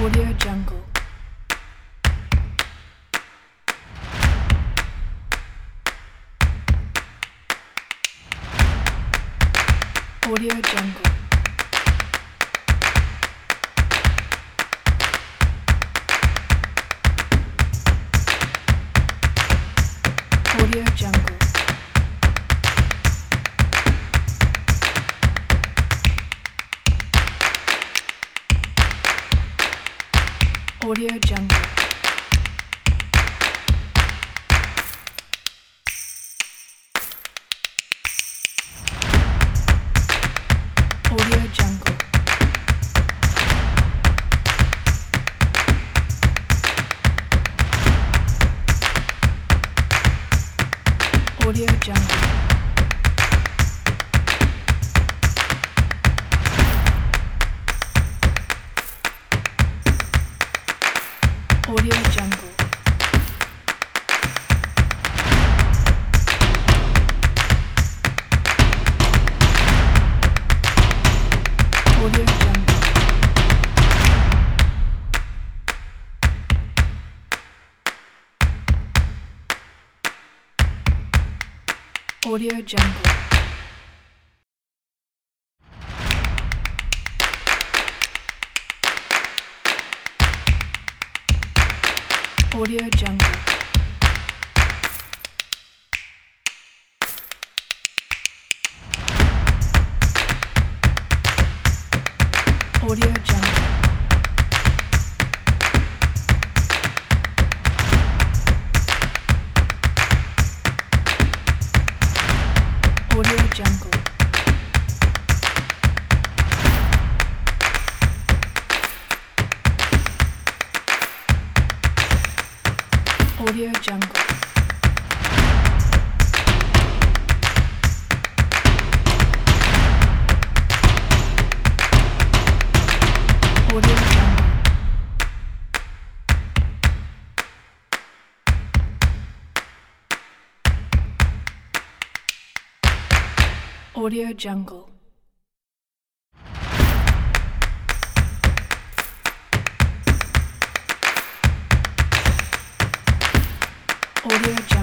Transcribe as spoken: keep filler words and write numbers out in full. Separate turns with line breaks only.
Audio Jungle. Audio Jungle. Audio Jungle. Audio Jungle. Audio Jungle. Audio Jungle. Audio Jungle. Audio Jungle. Audio Jungle. Audio Jungle. Audio Jungle. Audio Jungle. Audio Jungle. Audio Jungle. Audio Jungle. Audio Jungle.